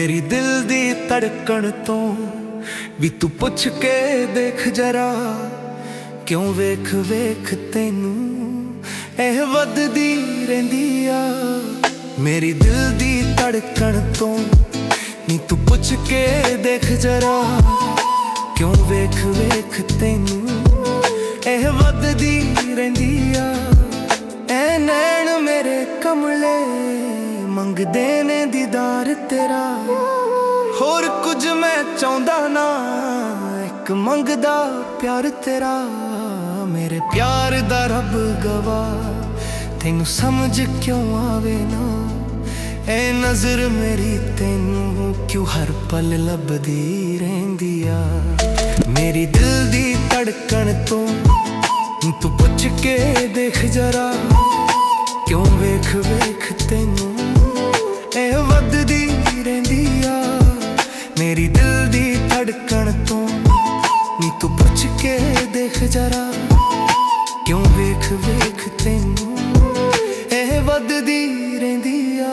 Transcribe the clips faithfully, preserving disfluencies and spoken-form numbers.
मेरी दिल दी धड़कन तो भी तू पुछ के देख जरा, क्यों वेख वेख तैनू एह वधदी रहिंदी आ। मेरी दिल दी धड़कन तो नी तू पुछ के देख जरा, क्यों वेख वेख तैनू एह वधदी रहिंदी आ। ऐ नैन मेरे कमले मंगदे ने दीदार तेरा, होर कुछ मैं चाहुंदा ना, एक मंगदा प्यार तेरा। मेरे प्यार दा रब गवाह, तैनू समझ क्यों आवे ना, ए नजर मेरी तैनू क्यों हर पल लभदी रहिंदी आ। मेरी दिल दी धड़कन तो तू पुछ के देख जरा, क्यों वेख वेख तैनू एह वधदी रहिंदी आ। मेरी दिल दी धड़कन तो नी तू पुछ के देख जरा, क्यों वेख वेख तैनू एह वधदी रहिंदी आ।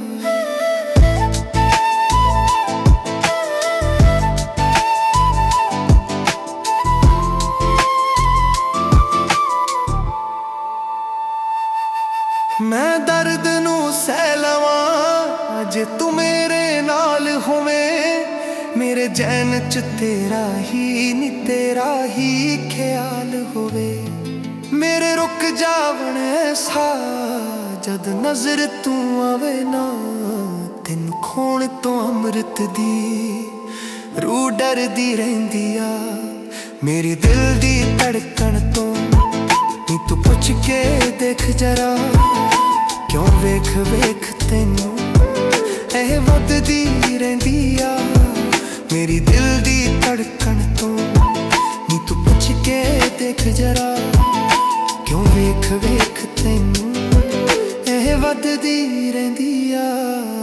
मैं दर्द नू सह लवां जे तू मेरे नाल होवें, मेरे जैन च तेरा ही नी तेरा ही ख्याल होवे। मेरे रुक जावणे सा जद नजर तू आवे ना, तेन खोण तो अमृत दी रूह डरदी रहिंदी आ। मेरी दिल दी धड़कन तो नी तू पुछ के देख जरा, क्यों वेख वेख तैनू एह वधदी रहिंदी आ। मेरी दिल दी धड़कन तो नी तू पुछ के देख जरा, क्यों वेख वेख तैनू एह वधदी रहिंदी आ।